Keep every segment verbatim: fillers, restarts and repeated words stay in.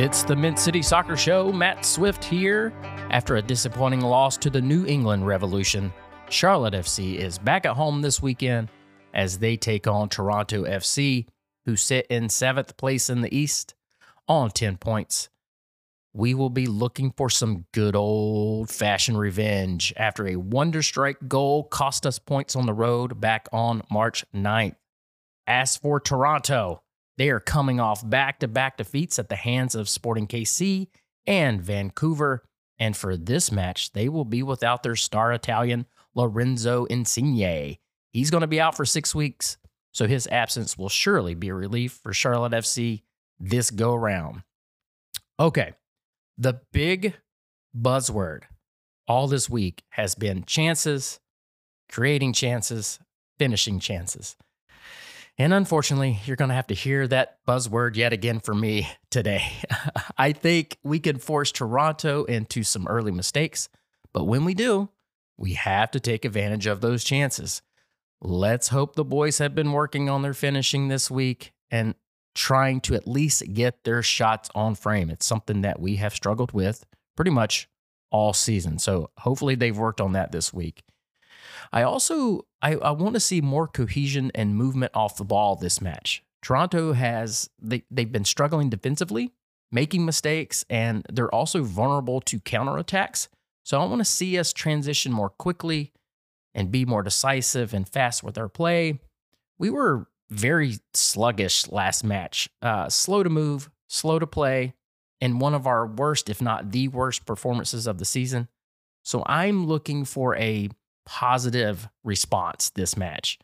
It's the Mint City Soccer Show. Matt Swift here. After a disappointing loss to the New England Revolution, Charlotte F C is back at home this weekend as they take on Toronto F C, who sit in seventh place in the East on ten points. We will be looking for some good old-fashioned revenge after a wonder strike goal cost us points on the road back on March ninth. As for Toronto, they are coming off back-to-back defeats at the hands of Sporting K C and Vancouver, and for this match, they will be without their star Italian, Lorenzo Insigne. He's going to be out for six weeks, so his absence will surely be a relief for Charlotte F C this go-round. Okay, the big buzzword all this week has been chances, creating chances, finishing chances. And unfortunately, you're going to have to hear that buzzword yet again from me today. I think we can force Toronto into some early mistakes, but when we do, we have to take advantage of those chances. Let's hope the boys have been working on their finishing this week and trying to at least get their shots on frame. It's something that we have struggled with pretty much all season. So hopefully they've worked on that this week. I also, I, I want to see more cohesion and movement off the ball this match. Toronto has, they, they've been struggling defensively, making mistakes, and they're also vulnerable to counterattacks. So I want to see us transition more quickly and be more decisive and fast with our play. We were very sluggish last match, uh, slow to move, slow to play, and one of our worst, if not the worst, performances of the season. So I'm looking for a positive response this match.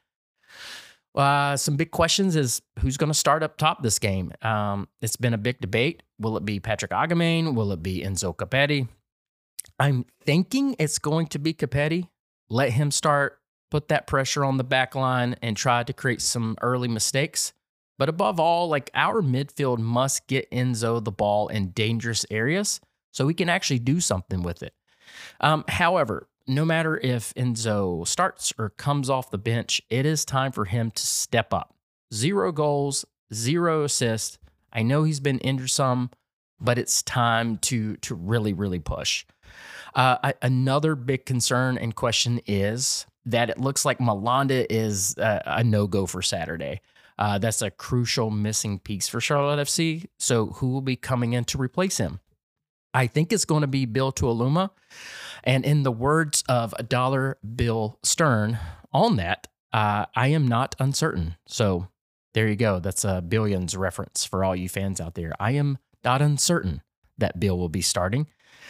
Uh, some big questions is who's going to start up top this game. Um, it's been a big debate. Will it be Patrick Agamane? Will it be Enzo Capetti? I'm thinking it's going to be Capetti. Let him start, put that pressure on the back line, and try to create some early mistakes. But above all, like our midfield must get Enzo the ball in dangerous areas so we can actually do something with it. Um, however, no matter if Enzo starts or comes off the bench, it is time for him to step up. Zero goals, zero assists. I know he's been injured some, but it's time to, to really, really push. Uh, I, another big concern and question is that it looks like Malanda is a, a no-go for Saturday. Uh, that's a crucial missing piece for Charlotte F C. So who will be coming in to replace him? I think it's going to be Bill Tuiluma. And in the words of Dollar Bill Stern on that, uh, I am not uncertain. So there you go. That's a Billions reference for all you fans out there. I am not uncertain that Bill will be starting.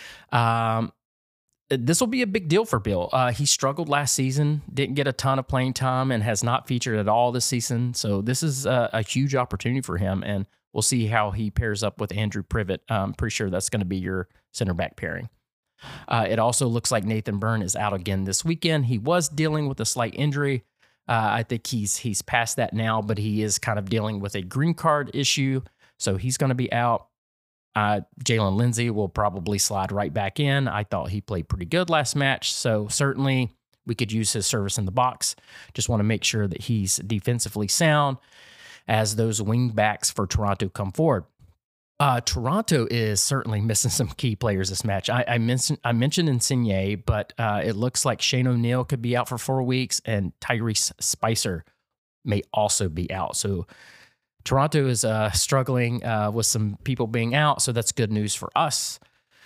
Um, this will be a big deal for Bill. Uh, he struggled last season, didn't get a ton of playing time, and has not featured at all this season. So this is a, a huge opportunity for him, and we'll see how he pairs up with Andrew Privet. I'm pretty sure that's going to be your center back pairing. Uh, it also looks like Nathan Byrne is out again this weekend. He was dealing with a slight injury. Uh, I think he's he's past that now, but he is kind of dealing with a green card issue, so he's going to be out. Uh, Jalen Lindsey will probably slide right back in. I thought he played pretty good last match, so certainly we could use his service in the box. Just want to make sure that he's defensively sound as those wing backs for Toronto come forward. Uh, Toronto is certainly missing some key players this match. I, I mentioned I mentioned Insigne, but uh, it looks like Shane O'Neill could be out for four weeks, and Tyrese Spicer may also be out. So Toronto is uh, struggling uh, with some people being out, so that's good news for us.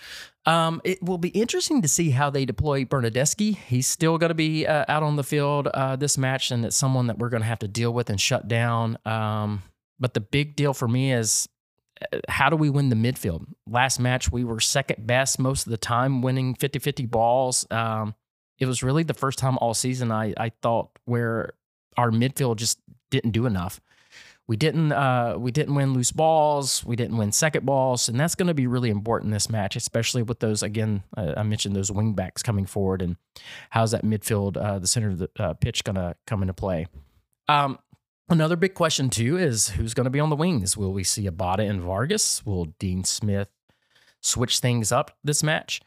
Um, it will be interesting to see how they deploy Bernadeschi. He's still going to be uh, out on the field uh, this match, and it's someone that we're going to have to deal with and shut down. Um, but the big deal for me is, how do we win the midfield? Last match, we were second best most of the time, winning fifty-fifty balls. Um, it was really the first time all season I, I thought where our midfield just didn't do enough. We didn't uh, we didn't win loose balls. We didn't win second balls, and that's going to be really important in this match, especially with those, again, uh, I mentioned those wing backs coming forward, and how's that midfield, uh, the center of the uh, pitch, going to come into play? Um, Another big question, too, is who's going to be on the wings? Will we see Abada and Vargas? Will Dean Smith switch things up this match?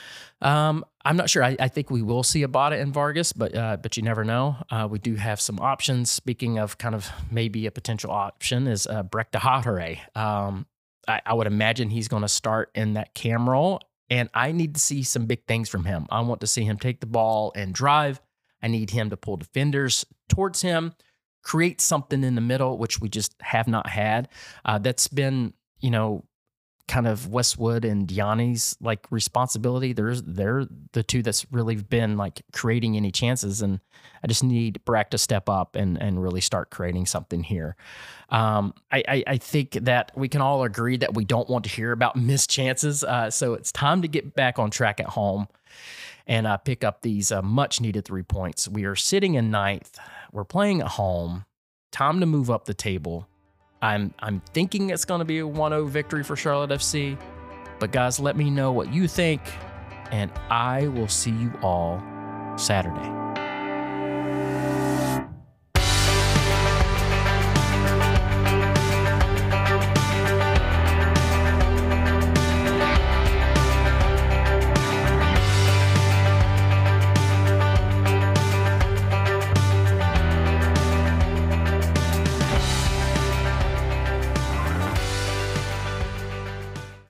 Um, I'm not sure. I, I think we will see Abada and Vargas, but uh, but you never know. Uh, we do have some options. Speaking of kind of maybe a potential option is uh, Breck de Hatere. Um I, I would imagine he's going to start in that cam role. And I need to see some big things from him. I want to see him take the ball and drive. I need him to pull defenders towards him, create something in the middle, which we just have not had. Uh, that's been, you know, kind of Westwood and Diani's like responsibility. There's they're the two that's really been like creating any chances, and I just need Brack to step up and and really start creating something here. Um, I, I I think that we can all agree that we don't want to hear about missed chances. Uh, so it's time to get back on track at home and uh, pick up these uh, much needed three points. We are sitting in ninth. We're playing at home. Time to move up the table. I'm I'm thinking it's going to be a one oh victory for Charlotte F C. But guys, let me know what you think, and I will see you all Saturday.